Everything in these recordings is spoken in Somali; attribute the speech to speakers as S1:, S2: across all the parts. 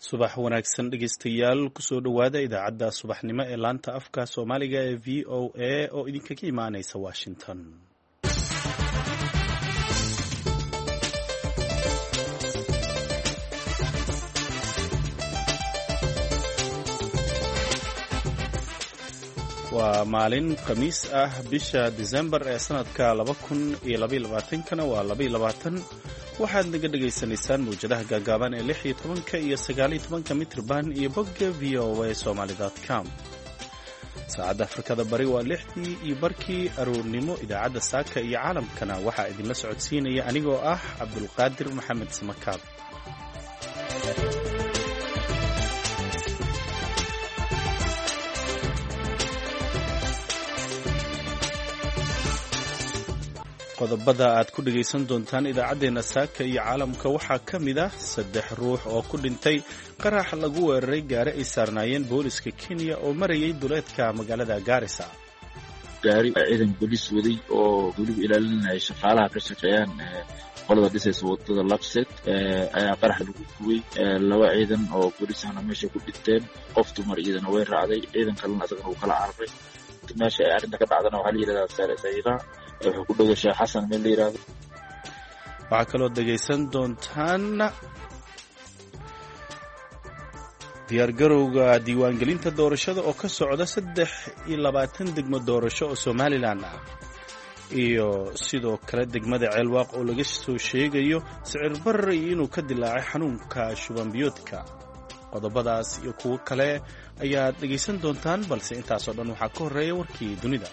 S1: subax wanaagsan dhegeystayaal kusoo dhowaada idaacadda subaxnimo ee laanta afka soomaaliga ee v o a oo idinkaga imaaneysa washington. waa maalin khamiis ah bisha December ee sanadka 2022 waa 22. waxaad naga dhagaysanaysaan mawjadaha gaagaaban ee 16 iyo 19 mitrban iyo bogga voasomali.com. saacadda Afrikada Bari waa 6 iyo barkii aroornimo. idaacadda saaka iyo caalamkana waxaa idinla socodsiinaya anigoo ah Cabdulqaadir Maxamed Samakaab. qodobada aad ku dhagaysan doontaan idaacadeena saaka iyo caalamka waxaa ka mid ah 3 ruux oo ku dhintay qarax lagu weeraray gaari ay saarnaayeen booliska Kenya oo marayay duleedka magaalada Garissa.
S2: gaari ciidan booliis waday oo waliba ilaalinaya shaqaalaha ka shaqeeyaan qolada dhisaysa wadada Lapset ayaa qarax lagu gubay. 2 ciidan oo booliis ah meesha ku dhinteen, qof dumar ciidan way raacday, ciidan kalena asagana uu kala cararay. meesha ay arrinta ka dhacdana waxaa la yiraahdaa sayra wuxuu ku dhagay Sheekh Xasan meel la yiraahdo.
S1: waxaa kaloo dhagaysan doontaan diyaargarowga diiwaangelinta doorashada oo ka socda 23 degmo doorasho oo Somaliland ah, iyo sidoo kale degmada Ceelwaaq oo laga soo sheegayo sicir barri inuu ka dilaacay xanuunka shuban biyoodka. qodobadaas iyo kuwo kale ayaad dhagaysan doontaan, balse intaasoo dhan waxaa ka horeeya warkii dunida.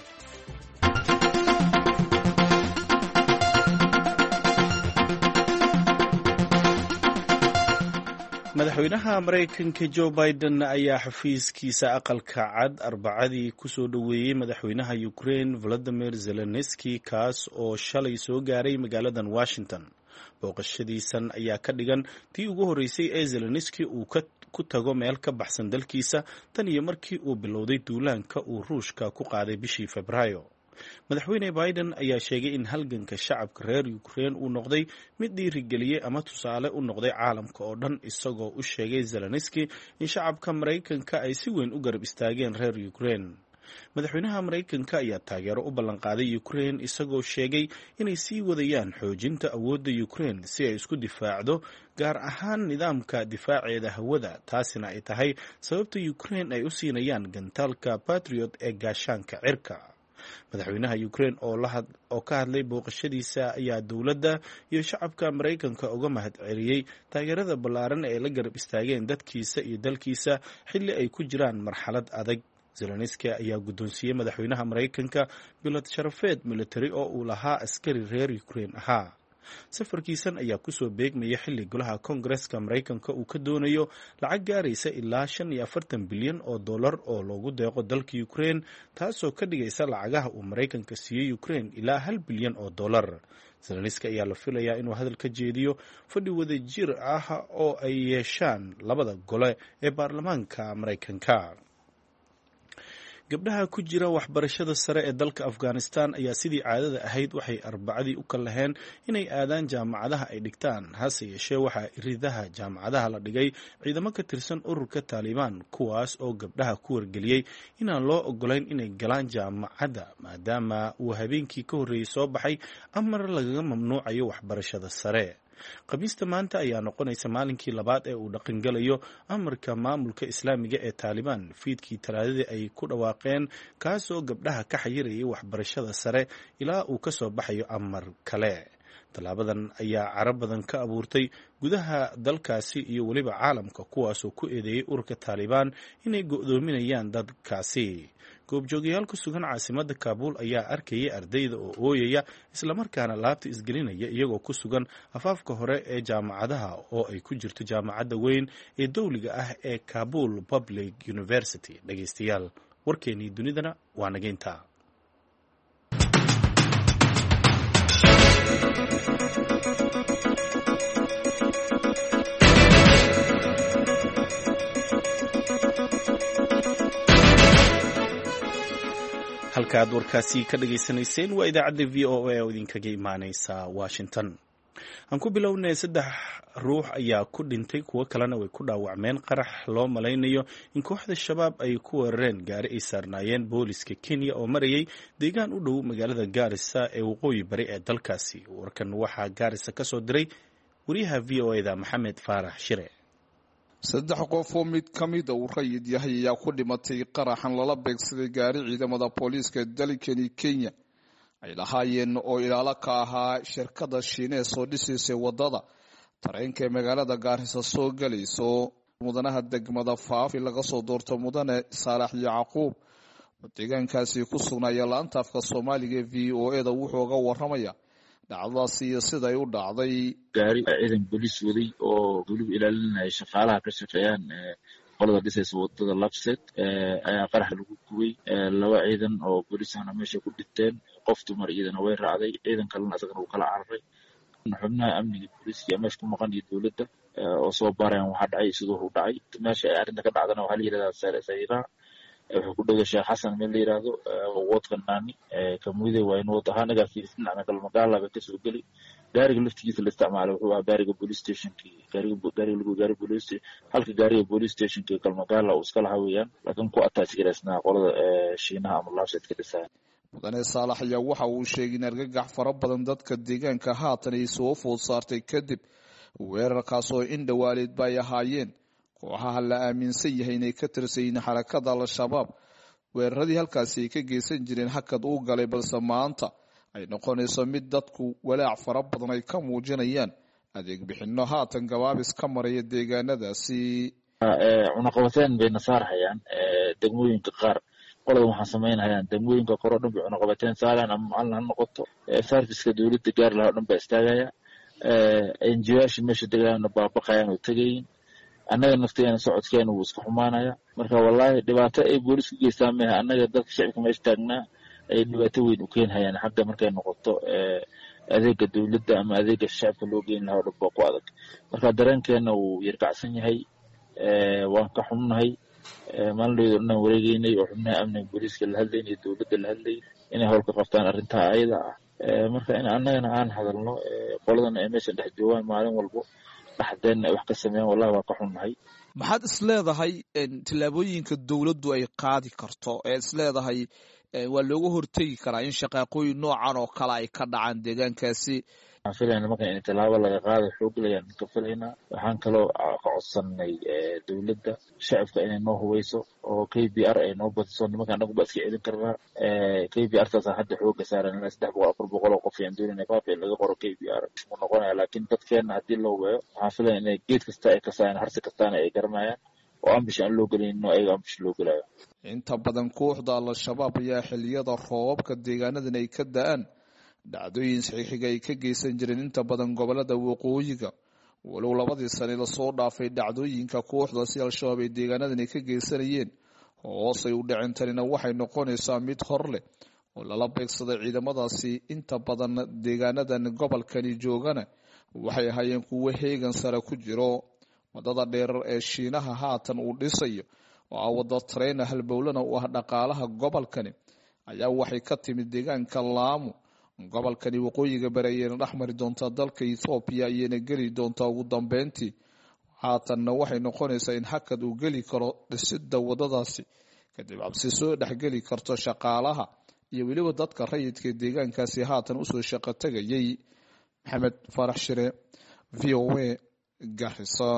S1: madaxweynaha Mareykanka Joe Biden ayaa xafiiskiisa aqalka cad Arbacadii ku soo dhoweeyay madaxweynaha Ukraine Volodymyr Zelensky, kaas oo shalay soo gaaray magaaladan Washington. booqashadiisan ayaa ka dhigan tii ugu horeysay ee Zelensky uu ku tago meel ka baxsan dalkiisa tan iyo markii uu bilowday duulaanka uu Ruushka ku qaaday bishii Febraayo. madaxweyne Biden ayaa sheegay in halganka shacabka reer Ukraine uu noqday mid dhiirigeliyay ama tusaale u noqday caalamka oo dhan, isagoo u sheegay Zelensky in shacabka Mareykanka ay si weyn u garab istaageen reer Ukraine. madaxweynaha Mareykanka ayaa taageero u ballan qaaday Ukraine, isagoo sheegay inay sii wadayaan xoojinta awoodda Ukraine si ay isku difaacdo, gaar ahaan nidaamka difaaceeda hawada. taasina ay tahay sababta Ukraine ay u siinayaan gantaalka Patriot ee gaashaanka cirka. madaxweynaha Ukraine oo ka hadlay booqashadiisa ayaa dowladda iyo shacabka Mareykanka uga mahadceliyay taageerada ballaaran ee la garab istaageen dadkiisa iyo dalkiisa xilli ay ku jiraan marxalad adag. Zelensky ayaa guddoonsiiyey madaxweynaha Mareykanka bilad sharafeed military oo uu lahaa askari reer Ukraine ahaa. safarkiisan ayaa kusoo beegmaya xilli golaha Koongareeska Mareykanka uu ka doonayo lacag gaaraysa ilaa $45 bilyan oo loogu deeqo dalka Ukraine, taasoo ka dhigaysa lacagaha uu Mareykanka siiyey Ukraine ilaa $1 bilyan. Zelensky ayaa la filayaa inuu hadal ka jeediyo fadhi wadajir ah oo ay yeeshaan labada gole ee baarlamaanka Mareykanka. gabdhaha ku jira waxbarashada sare ee dalka Afghanistan ayaa sidii caadada ahayd waxay Arbacadii u kalaheen inay aadaan jaamacadaha ay dhigtaan. hase yeeshee waxaa iridaha jaamacadaha la dhigay ciidamo ka tirsan ururka Taliban, kuwaas oo gabdhaha ku wargeliyey inaan loo ogolayn inay galaan jaamacadda maadaama uu habeenkii ka horreeyay soo baxay amar lagaga mamnuucayo waxbarashada sare. khamiista maanta ayaa noqonaysa maalinkii labaad ee uu dhaqangalayo amarka maamulka islaamiga ee Taliban fiidkii Talaadadii ay ku dhawaaqeen, kaasoo gabdhaha ka xayirayay waxbarashada sare ilaa uu ka soo baxayo amar kale. tallaabadan ayaa carab badan ka abuurtay gudaha dalkaasi iyo weliba caalamka, kuwaasoo ku eedeeyay ururka Taliban inay go'doominayaan dadkaasi. goobjoogayaal ku sugan caasimadda Kaabul ayaa arkayay ardayda oo ooyaya islamarkaana laabta isgelinaya iyagoo ku sugan afaafka hore ee jaamacadaha oo ay ku jirto jaamacadda weyn ee dowliga ah ee Kabul Public University. dhagaystayaal, warkeenii dunidana waa nageynta. halka aad warkaasi ka dhageysanayseen waa idaacadda v o a oo idinkaga imaaneysa Washington. aan ku bilownay 3 ruux ayaa ku dhintay kuwo kalena way ku dhaawacmeen qarax loo malaynayo in kooxda shabaab ay ku weerareen gaari ay saarnaayeen booliska Kenya oo marayay deegaan u dhow magaalada Garissa ee waqooyi bari ee dalkaasi. Warkan waxaa Garissa ka soo diray wariyaha VOA-da Maxamed Faarax Shire.
S3: 3 qof oo mid kamid uu rayid yahay ayaa ku dhimatay qaraxan lala beegsaday gaari ciidamada booliska dalka Kenya ay lahaayeen oo ilaalo ka ahaa shirkadda Shiinees oo dhisaysa wadada tareenka magaalada Garissa soo galayso. mudanaha degmada Faafi laga soo doorto mudane Saalax Yacquub deegaankaasi ku sugnaya laanta afka Soomaaliga VOA-da wuxuu uga waramaya dhacdadaasi iyo sida ay u dhacday.
S2: gaari ciidan booliis waday oo waliba ilaalinaya shaqaalaha ka shaqeeyaan qolada dhisaysa wadada Lapset ayaa qarax lagu gubay. 2 ciidan oo booliis ah meesha ku dhinteen, qof dumar iyadana way raacday, ciidan kalena asagana uu kala cararay. xubnaha amniga booliiska meesha ku maqan iyo dowladda oo soo baarayaan waxa dhacay sidoo uu dhacay. meesha ay arrinta ka dhacdana waxa la yiraahdaa Sayra wuxuu ku dhawaa Sheekh Xasan meel la yiraahdo wadka Naani kamuuday waa inuu wadaha naga fiirsana magaalada ka soo gali. gaariga laftigiisa la isticmaalo wuxuu ahaa gaariga police station-kii gaariga police halka gaariga police station-kii kalmagaala uu iska lahaa weeyaan, laakiin ku attach gareysnaa qolada Shiinaha ama Lapset ka dhisay.
S3: mudane Saalax ayaa waxa uu sheegay in argagax fara badan dadka deegaanka haatan ay soo food saartay kadib weerarkaas oo in dhawaaleed bay ahaayeen kooxaha la aaminsan yahay inay ka tirsan xarakada Al-Shabaab. weeraradii halkaasi ay ka geysan jireen hakad uu galay, balse maanta ay noqonayso mid dadku walaac fara badan ay ka muujinayaan adeeg bixinno haatan gabaabis ka maraya deegaanadaasi.
S2: cunaqabateen bay nasaarayaan degmooyinka qaar. qolada waxaan sameynayaan degmooyinka kor oo dhan bay cunaqabateen saaraan ama macallin ha noqoto serviceka dowladda gaar lahaa dhan baa istaagaya. NGO-yaasha meesha degaana baabaqayaan oo tagayin. annaga nafteena socodkeena wuu iska xumaanaya. marka wallahi dhibaato ay booliisku geystaan maaha, annaga dadka shacabka meesha taagnaa ay dhibaato weyn u keenhayaan xagga markay noqoto adeega dowladda ama adeega shacabka loo geyn lahaa oo dhan baa ku adag. marka dareenkeena wuu yarkacsan yahay, waan ka xunnahay. maalinleyda dhan wareegeynay oo xubnaha amniga booliiska la hadlaynay dowladda la hadlay inay howl ka qabtaan arrintaa ayada ah. marka in annagana aan hadalno qoladana ay meesha dhex joogaan maalin walbo dhaxdeen ay wax ka sameeyaan, wallahi waa ka xunnahay.
S3: maxaad isleedahay tillaabooyinka dowladdu ay qaadi karto isleedahay waa looga hortegi karaa in shaqaaqooyin noocan oo kale ay ka dhacaan deegaankaasi?
S2: waxaan filaynaa marka in tallaabo laga qaado xoog layaan ka filaynaa. waxaan kaloo ka codsanay dowladda shacabka inay noo hubeyso oo KBR ay noo badiso. nimanka anagu baa iska celin karnaa. KBR-taasaan hadda xooga saaran ilaa 300-400 oo qof ayaan doonayna Faafi in laga qoro KBR mu noqonaya, laakiin dadkeena haddii loo weeyo waxaan filayaa inay geed kasta ay kasayaan harsi kastaana ay garanayaan oo ambish aan loo gelinno ayaga ambish loo gelayo.
S3: inta badan kooxda Al-Shabaab ayaa xilliyada roobabka deegaanadan ay ka da'aan dhacdooyin saxiixiga ay ka geysan jireen inta badan gobolada waqooyiga. walow 2 sano la soo dhaafay dhacdooyinka kooxdaasi Al-Shabaab ay deegaanadan ay ka geysanayeen hoosay u dhicin tanina waxay noqonaysaa mid hor leh oo lala beegsaday ciidamadaasi. inta badan deegaanadan gobolkani joogana waxay ahaayeen kuwo heegan sare ku jiro. wadada dheer ee Shiinaha haatan uu dhisayo oo wada tareen halbowlana u ah dhaqaalaha gobolkani ayaa waxay ka timid deegaanka Lamu. gobolkani waqooyiga bari ayayna dhexmari doontaa dalka Ethiopia ayayna geli doontaa ugu dambeyntii. haatanna waxay noqonaysaa in hakad uu geli karo dhisidda wadadaasi kadib cabsi soo dhexgeli karto shaqaalaha iyo weliba dadka rayidka deegaankaasi haatan usoo shaqo tagayay. Maxamed Faarax Shire, VOA, Garissa.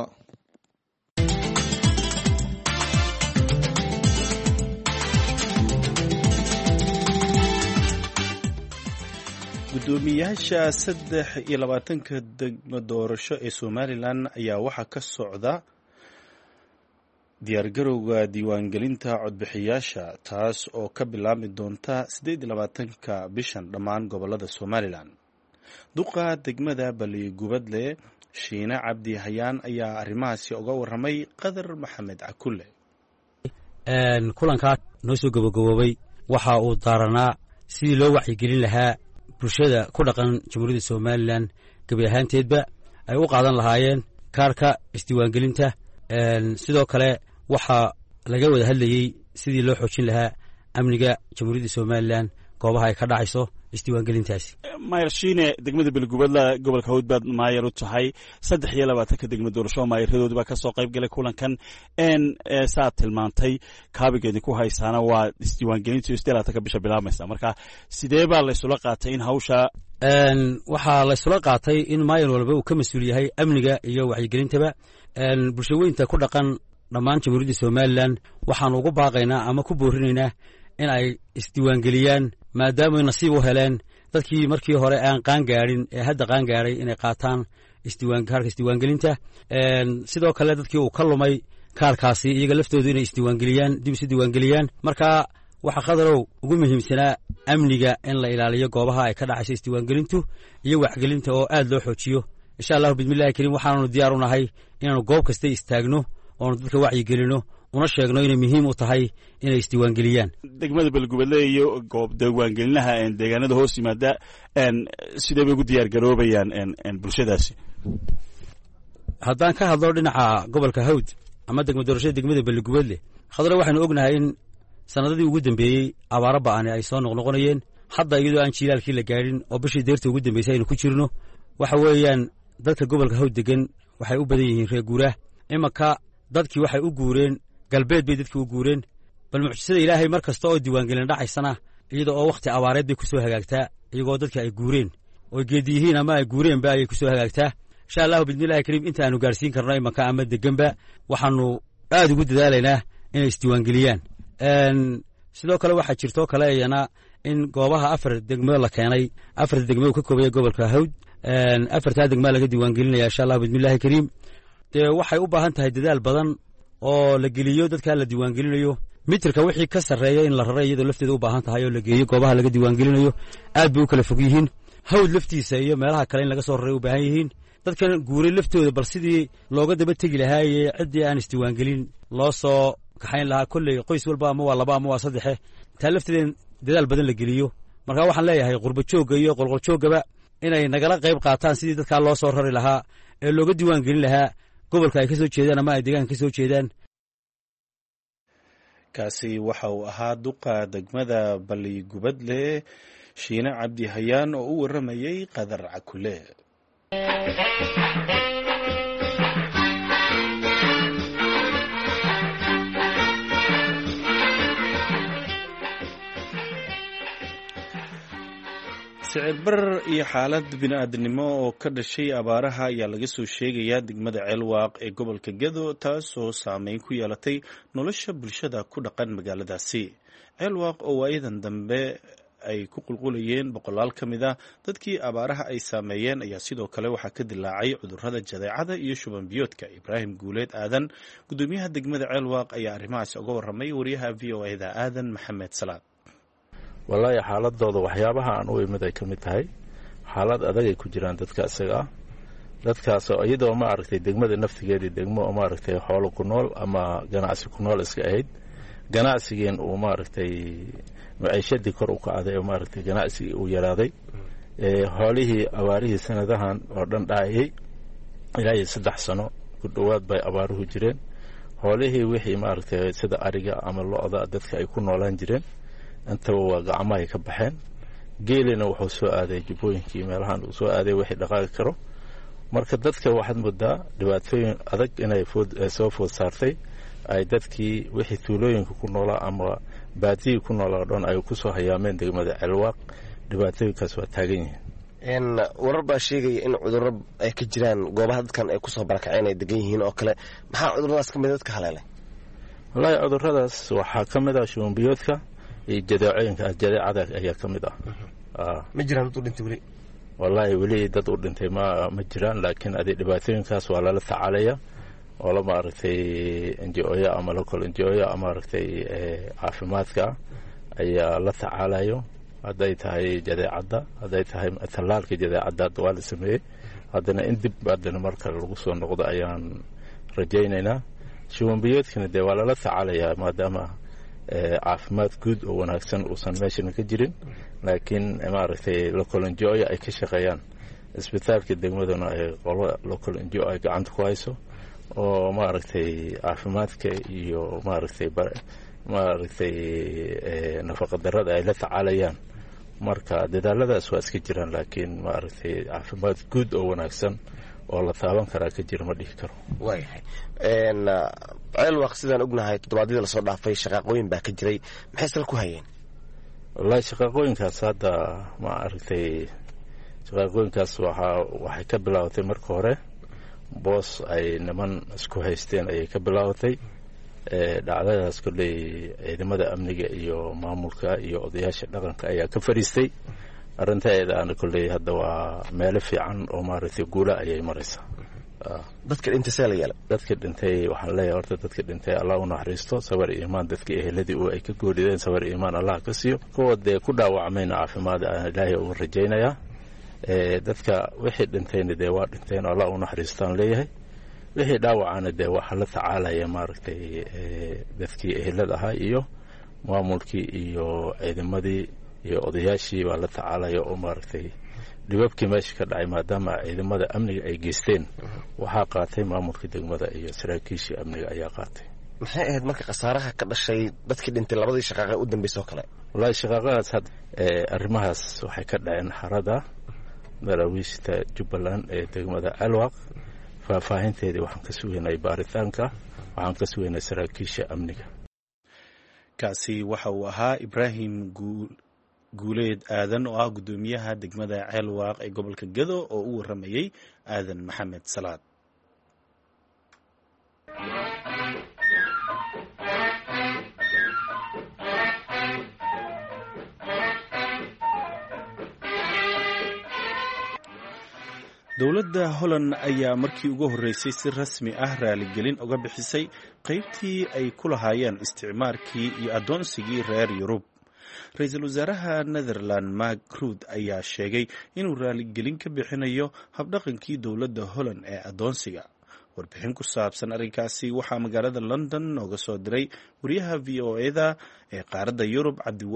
S1: gudoomiyaasha 23 degmo doorasho ee Somalilan ayaa waxaa ka socda diyaargarowga diiwaangelinta codbixiyaasha, taas oo ka bilaabmi doonta 28-ka bishan dhammaan gobolada Somalilan. duqa degmada Baligubadle Shiine Cabdi Hayaan ayaa arrimahaasi uga waramay Qadar Maxamed Cakulle.
S4: kulankaa noo soo gabagaboobay waxa uu daaranaa sidii loo wacyigelin lahaa bulshada ku dhaqan jamhuuriyadda Somalilan gabi ahaanteedba ay u qaadan lahaayeen kaarka isdiiwaangelinta. sidoo kale waxaa laga wada hadlayey sidii loo xoojin lahaa amniga jamhuuriyadda Somalilan goobaha ay ka dhacayso isdiiwaangelintaasi.
S1: maayar shiine degmada beligubadla gobolka hawd baad maayar u tahay 23 degmo doorasho maayaradooda baa ka soo qayb galay kulankan saad tilmaantay kaabigeedii ku haysaana waa isdiiwaangelinta 18 bisha bilaabmaysa marka sidee baa la isula qaatay in hawsha
S4: waxaa la isula qaatay in maayar walba uu ka mas-uul yahay amniga iyo wacyigelintaba bulshaweynta ku dhaqan dhammaan jamhuuriyadda somalilan waxaan ugu baaqaynaa ama ku boorinaynaa in ay isdiiwaangeliyaan maadaamay nasiib u heleen dadkii markii hore aan qaangaarin ee hadda qaangaaray inay qaataan kaarka isdiiwaangelinta sidoo kale dadkii uu ka lumay kaarkaasi iyaga laftoodu inay isdiiwaangeliyaan dib isu diiwaangeliyaan marka waxaa khadarow ugu muhiimsanaa amniga in la ilaaliyo goobaha ay ka dhacayso isdiiwaangelintu iyo waxgelinta oo aad loo xoojiyo insha allahu bismillahi kariim waxaananu diyaar u nahay inaanu goob kasta istaagno oonu dadka wacyigelino una sheegno inay muhiim u tahay inay isdiiwaangeliyaan.
S1: degmada beligubadle iyo goob diiwaangelinaha deegaanada hoos yimaada sidee bay ugu diyaar garoobayaan bulshadaasi?
S4: haddaan ka hadlo dhinaca gobolka hawd ama degmo doorashada degmada beligubadle khadra waxaanu ognahay in sanadadii ugu dambeeyey abaaro ba'ani ay soo noqnoqonayeen hadda iyadoo aan jiilaalkii la gaadhin oo bishii deerta ugu dambeysay aynu ku jirno waxa weeyaan dadka gobolka hawd degan waxay u badan yihiin reer guuraah imanka dadkii waxay u guureen galbeed bay dadkii u guureen bal mucjisada ilaahay mar kasta oo diiwaangelin dhacaysana iyada oo wakhti abaareed bay ku soo hagaagtaa iyagoo dadkii ay guureen oo geedi yihiin ama ay guureenba ayay ku soo hagaagtaa insha allahu bismillahi kariim inta aanu gaarsiin karno imanka ama deganba waxaanu aad ugu dadaalaynaa inay isdiiwaangeliyaan. sidoo kale waxaa jirtoo kale iyana in goobaha 4 degmo la keenay 4 degmo uu ka koobaya gobolka hawd 4taa degmaa laga diiwaangelinaya insha allahu bismillahi kariim dee waxay u baahan tahay dadaal badan oo la geliyo dadkaa la diiwaangelinayo mitirka wixii ka sarreeya in la raray iyadoo lafteeda u baahan tahay oo la geeyo goobaha laga diiwaangelinayo aad bay u kala fog yihiin hawd laftiisa iyo meelaha kale in laga soo raray u baahan yihiin dadkan guuray laftooda bal sidii looga daba tegi lahaayee ciddii aan isdiiwaangelin loo soo kaxayn lahaa kolley qoys walba ama waa 2 ama waa 3 taa lafteeda dadaal badan la geliyo marka waxaan leeyahay qurba joogga iyo qolqol jooggaba inay nagala qayb qaataan sidii dadkaa loo soo rari lahaa ee looga diiwaangelin lahaa gobolka ay ka soo jeedaan ama ay deegaanka ka soo jeedaan.
S1: kaasi waxa uu ahaa duqa degmada baligubadle shiine cabdi hayaan oo u waramayay qadar cakule. sicir barar iyo xaalad bini'aadanimo oo ka dhashay abaaraha ayaa laga soo sheegayaa degmada ceelwaaq ee gobolka gedo taasoo saameyn ku yeelatay nolosha bulshada ku dhaqan magaaladaasi. ceelwaaq oo waayadan dambe ay ku qulqulayeen boqolaal ka mid a dadkii abaaraha ay saameeyeen ayaa sidoo kale waxaa ka dilaacay cudurrada jadeecada iyo shuban biyoodka. ibraahim guuleed aadan gudoomiyaha degmada ceelwaaq ayaa arrimahaasi uga warramay wariyaha v o eda aadan maxamed salaad.
S5: wallaahi xaaladooda waxyaabaha aan u imid ay ka mid tahay xaalad adag ay ku jiraan dadka isaga ah dadkaasoo iyadoo maaragtay degmada naftigeedii degmo maaragtay xoolo ku nool ama ganacsi ku nool iska ahayd ganacsigeen uu maaragtay maciishadii kor u kacday oo maaragtay ganacsigii uu yaraaday xoolihii abaarihii sanadahan oo dhan dhacayay ilaa iyo 3 sano ku dhowaad bay abaaruhu jireen xoolihii wixii maaragtay sida ariga ama lo-da dadka ay ku noolaan jireen intaba waa gacmahay ka baxeen geelina wuxuu soo aaday jubbooyinkii meelahan uu soo aaday wixii dhaqaaqi karo marka dadka waxaad moodaa dhibaatooyin adag inay soo food saartay ay dadkii wixii tuulooyinka ku noolaa ama baadiyii ku noolaa dhan ay ku soo hayaameen degmada ceelwaaq dhibaatooyinkaas waa taagan yihiin.
S6: warar baa sheegaya in cudurro ay ka jiraan goobaha dadkan ay ku soo barakaceen ay degan yihiin oo kale maxaa cuduradaas ka mid dadka haleelay?
S5: wallaahi cuduradaas waxaa ka mid ah shuban biyoodka iyo jadeecooyinka jadeecada ayaa ka mid ah.
S6: ma jiraan dad u dhintay weli?
S5: wallaahi weli dad u dhintay ma jiraan laakiin adi dhibaatooyinkaas waa lala tacaalaya oo la maaragtay NGO-ya ama local NGO-ya ama maaragtay caafimaadka ayaa la tacaalayo hadday tahay jadeecadda hadday tahay tallaalka jadeecadda waa la sameeyey haddana in dib haddana marka lagu soo noqdo ayaan rajaynaynaa. shuban biyoodkana dee waa lala tacaalayaa maadaama caafimaad guud oo wanaagsan uusan meeshana ka jirin laakiin maaragtay local NGO-ya ay ka shaqeeyaan isbitaalka degmaduna ay qolo local NGO ay gacanta ku hayso oo maaragtay caafimaadka iyo maaragtay nafaqo darrada ay la tacaalayaan marka dadaaladaas waa iska jiraan laakiin maaragtay caafimaad guud oo wanaagsan oo la taaban karaa ka jira ma dhihi karo.
S6: waayahay ceelwaaq sidaan ognahay toddobaadyadii lasoo dhaafay shaqaaqooyin baa ka jiray maxay sal ku hayeen?
S5: wallaahi shaqaaqooyinkaas hadda ma aragtay shaqaaqooyinkaas waxay ka bilaabatay marka hore boos ay niman isku haysteen ayay ka bilaabatay. dhacdadaas kolley ciidamada amniga iyo maamulka iyo odayaasha dhaqanka ayaa ka fadhiistay. arrintaeedaana kolley hadda waa meelo fiican oo maaragtay guula ayay maraysaa.
S6: dadka dhintay see la yeelay? dadka
S5: dhintay waxaan leeyahay horta dadka dhintay allah u naxariisto, sabar iyo iimaan dadka eheladii oo ay ka goolideen sabar iyo iimaan allah ka siiyo. kuwa dee ku dhaawacmayna caafimaad aan ilaahay ugu rajaynayaa. dadka wixii dhintayna dee waa dhinteen allah u naxariistaan leeyahay. wixii dhaawacana dee waxaa la tacaalaya maaragtay dadkii ehelada ahaa iyo maamulkii iyo ciidamadii iyo odayaashii baa la tacaalaya oo maaragtay dhibabkii meesha ka dhacay maadaama ciidamada amniga ay geysteen waxaa qaatay maamulka degmada iyo saraakiishii amniga ayaa qaatay.
S6: maxay ahayd marka khasaaraha ka dhashay dadkii dhintay labadii shaqaaqe u dambeysay oo kale?
S5: wallaahi shaqaaqadaas arrimahaas waxay ka dhaceen xarada daraawiishta jubbaland ee degmada ceelwaaq. faahfaahinteedii waxaan ka sugaynay baaritaanka, waxaan ka sugaynay saraakiisha amniga.
S1: kaasi waxa uu ahaa Ibraahim guuleed aadan oo ah gudoomiyaha degmada ceelwaaq ee gobolka Gedo oo u waramayay aadan maxamed salaad. dowladda Holland ayaa markii ugu horeysay si rasmi ah raaligelin uga bixisay qaybtii ay ku lahaayeen isticmaarkii iyo adoonsigii reer Yurub. Ra'iisul Wasaaraha Netherland Mark Rutte ayaa sheegay inuu raaligelin ka bixinayo habdhaqankii dowladda Holland ee adoonsiga. warbixin ku saabsan arrinkaasi waxaa magaalada London nooga soo diray wariyaha VOA-da ee qaaradda Yurub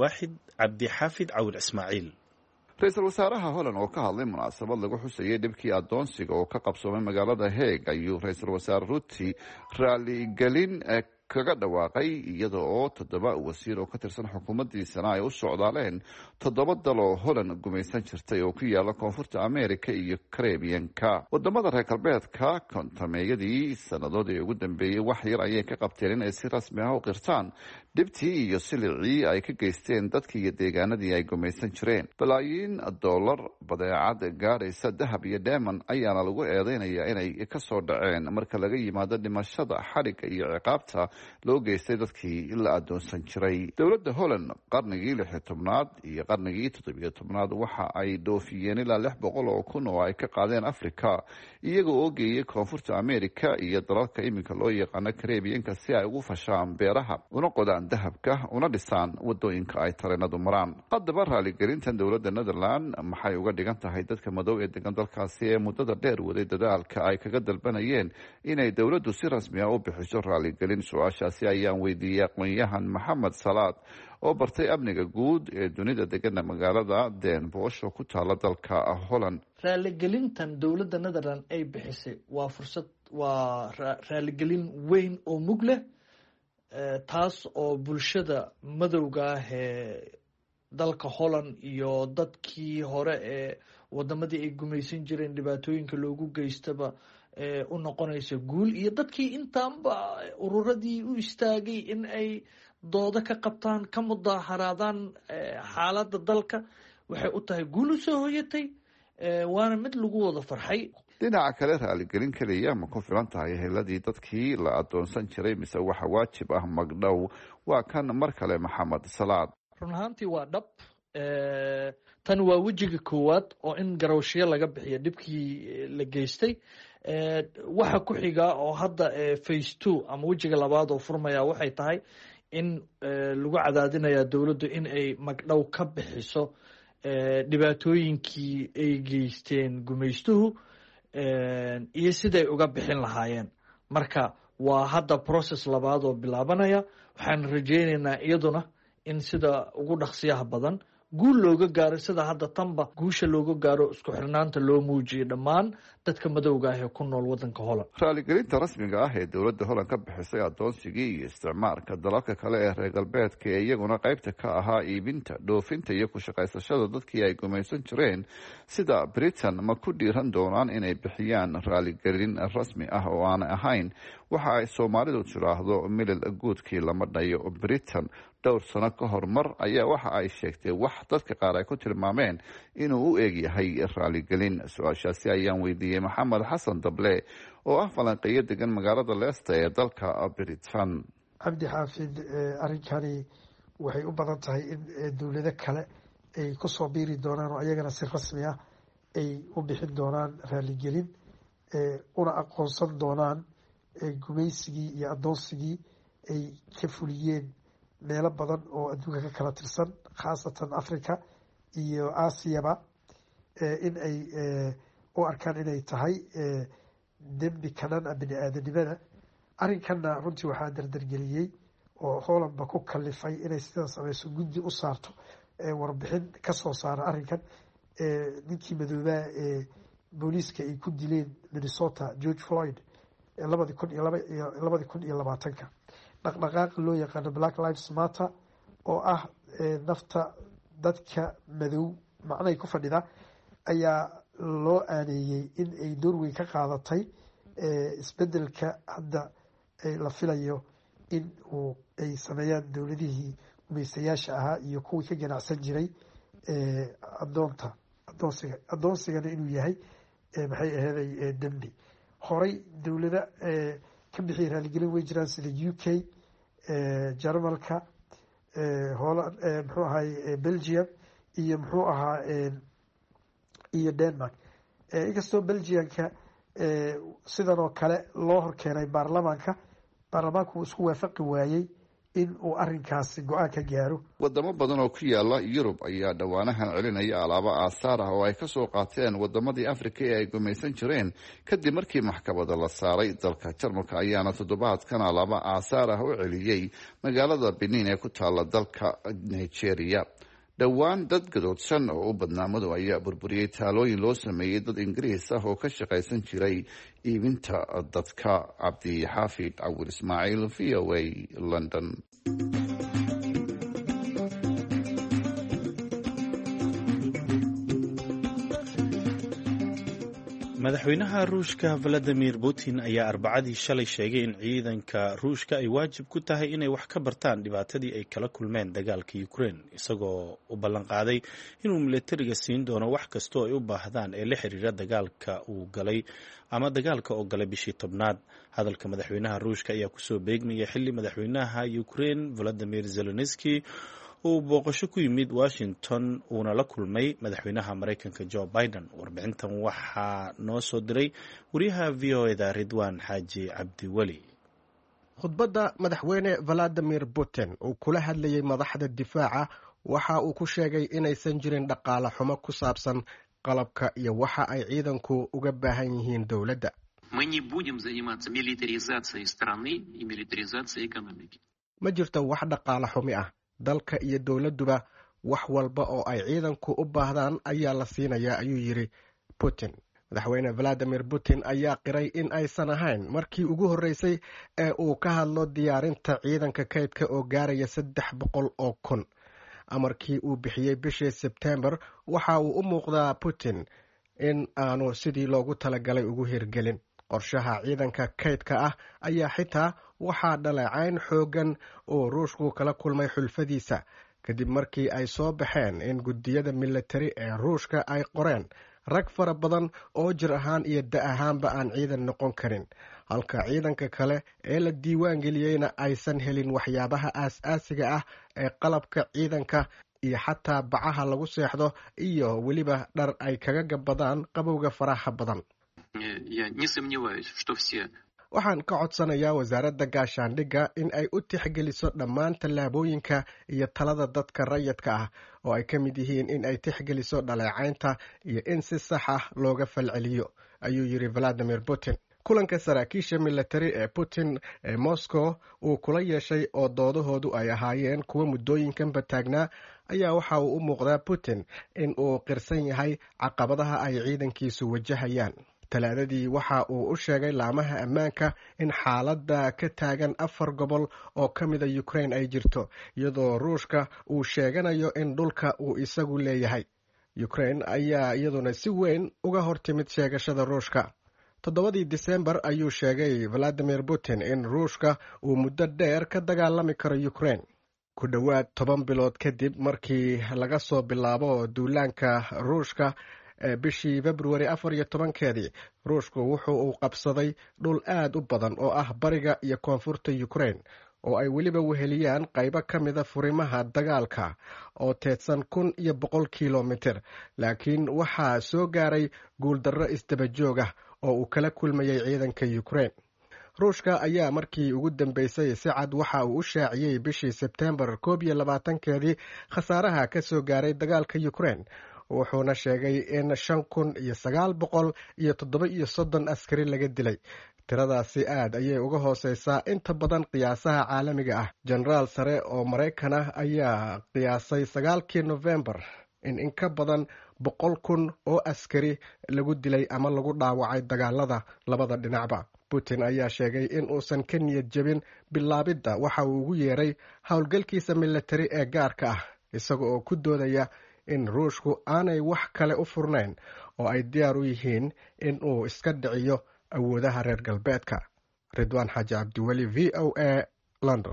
S1: Cabdixaafid Cawil Ismaaciil.
S3: ra-iisul wasaaraha Holland oo ka hadlay munaasabad lagu xusayay dhibkii adoonsiga oo ka qabsoomay magaalada Hague ayuu ra-iisul wasaare Rutte raaligelin kaga dhawaaqay iyada oo 7 wasiir oo ka tirsan xukuumaddiisana ay u socdaaleen 7 dal oo Holland gumaysan jirtay oo ku yaala koonfurta Ameerika iyo Caribbean-ka. wadamada reer galbeedka kontameeyadii sannadood ee ugu dambeeyay wax yar ayay ka qabteen in ay si rasmi ah u qirtaan dhibtii iyo silicii ay ka geysteen dadkii iyo deegaanadii ay gumaysan jireen. balaayiin dollar badeecad gaaraysa dahab iyo dheeman ayaana lagu eedeynayaa inay ka soo dhaceen marka laga yimaado dhimashada, xadhigga iyo ciqaabta loo geystay dadkii la adoonsan jiray. dowladda Holland qarnigii 16aad iyo qarnigii 17aad waxa ay dhoofiyeen ilaa 600 kun oo ay ka qaadeen Afrika iyaga oo geeyay koonfurta Ameerika iyo dalalka iminka loo yaqaano Caribbean-ka si ay ugu fashaan beeraha, una qodaan dahabka, una dhisaan wadooyinka ay tareenadu maraan. haddaba raaligelintan dowladda Netherland maxay uga dhigan tahay dadka madow ee degan dalkaasi ee muddada dheer waday dadaalka ay kaga dalbanayeen inay dowladdu si rasmi ah u bixiso raaligelin? su-aashaasi ayaan weydiiyey aqoonyahan Maxamed Salaad oo bartay amniga guud ee dunida degana magaalada Den Bosch oo ku taala dalka Holland.
S7: raaligelintan dowladda Netherland ay bixisay waa fursad, waa raaligelin weyn oo mug leh, taas oo bulshada madowga ah ee dalka Holland iyo dadkii hore ee wadamadii ay gumaysan jireen dhibaatooyinka loogu geystaba u noqonaysa guul, iyo dadkii intaanba ururadii u istaagay in ay doodo ka qabtaan, ka mudaharaadaan xaaladda dalka, waxay u tahay guul u soo hoyatay, waana mid lagu wada farxay.
S3: dhinaca kale raaligelin keliya ma ku filan tahay heladii dadkii la adoonsan jiray mise waxa waajib ah magdhow? waa kan mar kale Maxamed Salaad.
S7: run ahaantii waa dhab. tan waa wejiga koowaad oo in garowshiyo laga bixiyo dhibkii la geystay. waxa ku xiga oo hadda phase 2 ama wejiga labaad oo furmaya waxay tahay in lagu cadaadinaya dowladdu in ay magdhow ka bixiso dhibaatooyinkii ay geysteen gumaystuhu iyo siday uga bixin lahaayeen. marka waa hadda process labaad oo bilaabanaya. waxaan rajaynaynaa iyaduna in sida ugu dhaqsiyaha badan guul looga gaaro sida hadda tanba guusha looga gaaro isku xirnaanta loo muujiyay dhammaan dadka madowga ah ee ku nool wadanka Holland.
S8: Raaligelinta rasmiga ah ee dowladda Holland ka bixisay adoonsigii iyo isticmaalka dalalka kale ee reer galbeedka ee iyaguna qaybta ka ahaa iibinta, dhoofinta iyo ku shaqaysashada dadkii ay gumaysan jireen sida Britain ma ku dhiiran doonaan inay bixiyaan raaligelin rasmi ah oo aan ahayn waxa ay Soomaalidu tiraahdo milil guudkii lama dhayo. Britain dhowr sano ka hor mar ayaa waxa ay sheegtay wax dadka qaar ay ku tilmaameen inuu u eeg yahay raaligelin. Su-aashaasi ayaan weydiiyey Maxamed Xasan Dable oo ah falanqeeyo degan magaalada Leicester ee dalka Britain.
S9: Cabdi Xaafid, arrinkani waxay u badan tahay in dowlado kale ay ku soo biiri doonaan oo ayagana si rasmi ah ay u bixin doonaan raaligelin una aqoonsan doonaan gumaysigii iyo adoonsigii ay ka fuliyeen meelo badan oo adduunka ka kala tirsan, khaasatan Africa iyo Aasiyaba, in ay u arkaan inay tahay dembi kanan bini aadanimada. Arrinkanna runtii waxaa dardargeliyey oo Hollandba ku kalifay inay sidaa samayso guddi u saarto warbixin ka soo saara arrinkan. Ninkii madoobaa booliiska ay ku dileen Minnesota, George Floyd, 2020 dhaqdhaqaaqa loo yaqaano Black Lives Matter oo ah nafta dadka madow macnay ku fadhida ayaa loo aaneeyey in ay door weyn ka qaadatay isbedelka hadda la filayo in ay sameeyaan dowladihii gumaystayaasha ahaa iyo kuwii ka ganacsan jiray adoonsigana inuu yahay maxay aheeday dembi. Horey dowlada ka bixiyay raaligelin way jiraan sida UK, Jarmalka, Holland, muxuu ahay Belgium iyo muxuu ahaa iyo Denmark. Inkastoo Belgiumka sidan oo kale loo horkeenay baarlamaanku isku waafaqi waayey in uu arrinkaasi go-aan ka gaaro.
S8: Wadamo badan oo ku yaala Yurub ayaa dhawaanahan celinaya alaabo aasaar ah oo ay ka soo qaateen wadamadii Afrika ee ay gumaysan jireen kadib markii maxkamada la saaray. Dalka Jarmalka ayaana toddobaadkan alaabo aasaar ah u celiyey magaalada Benin ee ku taala dalka Nigeria. Dhowaan dad gadoodsan oo u badnaa madow ayaa burburiyey taalooyin loo sameeyey dad Ingiriis ah oo ka shaqaysan jiray iibinta dadka. Cabdi Xaafid Cawil Ismaaciil, VOA, London.
S1: madaxweynaha ruushka valadimir putin ayaa arbacadii shalay sheegay in ciidanka ruushka ay waajib ku tahay inay wax ka bartaan dhibaatadii ay kala kulmeen dagaalka Ukraine, isagoo u ballan qaaday inuu militariga siin doono wax kasta oo ay u baahdaan ee la xiriira dagaalka oo galay bishii tobnaad. Hadalka madaxweynaha ruushka ayaa kusoo beegmaya xilli madaxweynaha Ukraine Volodymyr Zelensky uu booqasho ku yimid Washington uuna la kulmay madaxweynaha Mareykanka Joe Biden. Warbixintan waxaa noo soo diray wariyaha VOA-da Ridwaan Xaaji Cabdiweli.
S10: khudbadda madaxweyne Vladimir Putin uu kula hadlayay madaxda difaaca waxa uu ku sheegay inaysan jirin dhaqaale xumo ku saabsan qalabka iyo waxa ay ciidanku uga baahan yihiin dowladda. Ma jirto wax dhaqaale xumi ah. Dalka iyo dowladduba wax walba oo ay ciidanku u baahdaan ayaa la siinayaa, ayuu yidhi Putin. Madaxweyne Vladimir Putin ayaa qiray in aysan ahayn markii ugu horreysay ee uu ka hadlo diyaarinta ciidanka kaydka oo gaaraya 300 oo kun. Amarkii uu bixiyey bishii Sebtembar waxa uu u muuqdaa Putin in aanu sidii loogu talagalay ugu hirgelin. Qorshaha ciidanka kaydka ah ayaa xitaa waxaa dhaleecayn xooggan oo ruushku kala kulmay xulfadiisa kadib markii ay soo baxeen in guddiyada militari ee ruushka ay qoreen rag fara badan oo jir ahaan iyo da ahaanba aan ciidan noqon karin, halka ciidanka kale ee la diiwaan geliyeyna aysan helin waxyaabaha aas-aasiga ah ee qalabka ciidanka iyo xataa bacaha lagu seexdo iyo weliba dhar ay kaga gabadaan qabowga faraha badan. Waxaan ka codsanayaa wasaaradda gaashaandhigga in ay u tixgeliso dhammaan tallaabooyinka iyo talada dadka rayidka ah oo ay ka mid yihiin in ay tixgeliso dhaleecaynta iyo in si sax ah looga falceliyo, ayuu yidhi Vladimir Putin. kulanka saraakiisha militari ee Putin ee Moscow uu kula yeeshay oo doodahoodu ay ahaayeen kuwa muddooyinkanba taagnaa ayaa waxa uu u muuqdaa Putin in uu qirsan yahay caqabadaha ay ciidankiisu wajahayaan. Talaadadii waxa uu u sheegay laamaha ammaanka in xaaladda ka taagan 4 gobol oo ka mida Ukraine ay jirto, iyadoo Ruushka uu sheeganayo in dhulka uu isagu leeyahay. Ukraine ayaa iyaduna si weyn uga hortimid sheegashada Ruushka. 7 Diseembar ayuu sheegay Vladimir Putin in Ruushka uu muddo dheer ka dagaalami karo Ukraine. Ku dhowaad 10 bilood kadib markii laga soo bilaabo duulaanka Ruushka bishii February 14-keedii, Ruushku wuxuu qabsaday dhul aad u badan oo ah bariga iyo koonfurta Ukraine oo ay weliba weheliyaan qaybo ka mida furimaha dagaalka oo teedsan 1,100 kilomitir, laakiin waxaa soo gaaray guuldarro isdaba joog ah oo uu kala kulmayay ciidanka Ukraine. Ruushka ayaa markii ugu dambeysay si cad waxa uu u shaaciyay bishii Sebtembar 21-keedii khasaaraha ka soo gaaray dagaalka Ukraine, wuxuuna sheegay in 5,937 askari laga dilay. Tiradaasi aad ayay uga hooseysaa inta badan qiyaasaha caalamiga ah. Jenaraal sare oo Maraykan ah ayaa qiyaasay 9 November in ka badan 100,000 oo askari lagu dilay ama lagu dhaawacay dagaalada labada dhinacba. Putin ayaa sheegay in uusan ka niyad jabin bilaabidda waxa uu ugu yeeray howlgalkiisa militari ee gaarka ah, isaga oo ku doodaya in Ruushku aanay wax kale u furnayn oo ay diyaar u yihiin in uu iska dhiciyo awoodaha reer galbeedka. Ridwaan Xaaji Cabdiweli, VOA, London.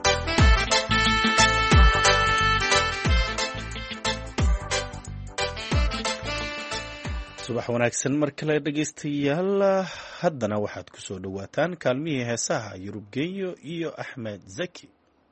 S1: subax wanaagsan mar kale dhegaystayaal, haddana waxaad ku soo dhowaataan kaalmihii heesaha Yurub Genyo iyo Axmed Zaki.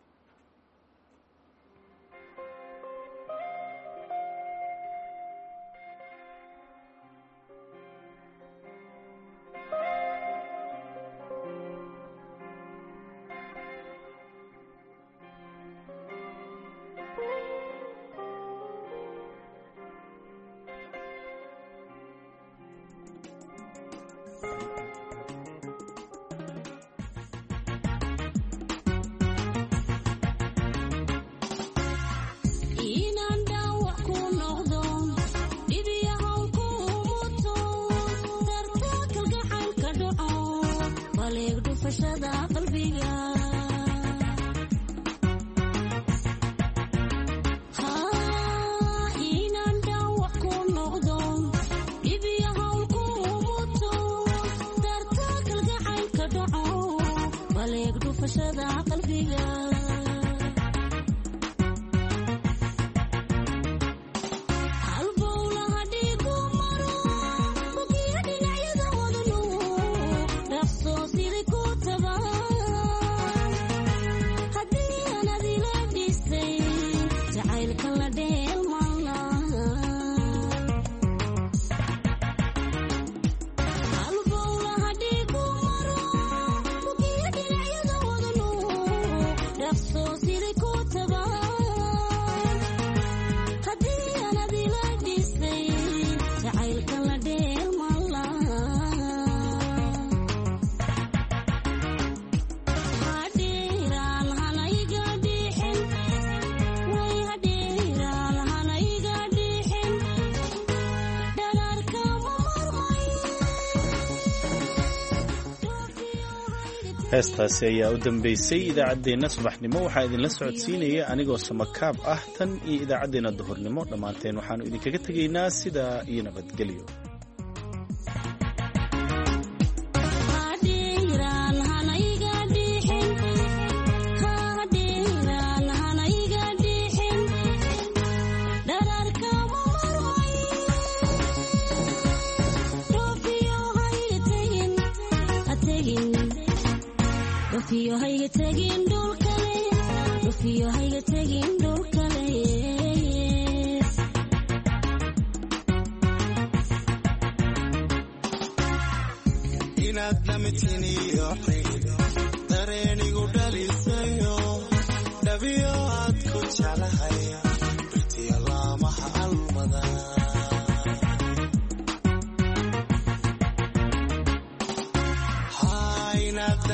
S1: heestaasi ayaa u dambeysay idaacaddeenna subaxnimo. waxaa idinla socodsiinaya anigoo samakaab ah. tan iyo idaacaddeenna duhurnimo dhammaanteen waxaannu idinkaga tegaynaa sidaa iyo nabadgelyo.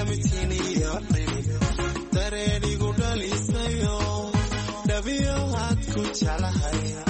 S11: mitiniyo dareenigu dhalisayo dhabiyo had ku jeclahay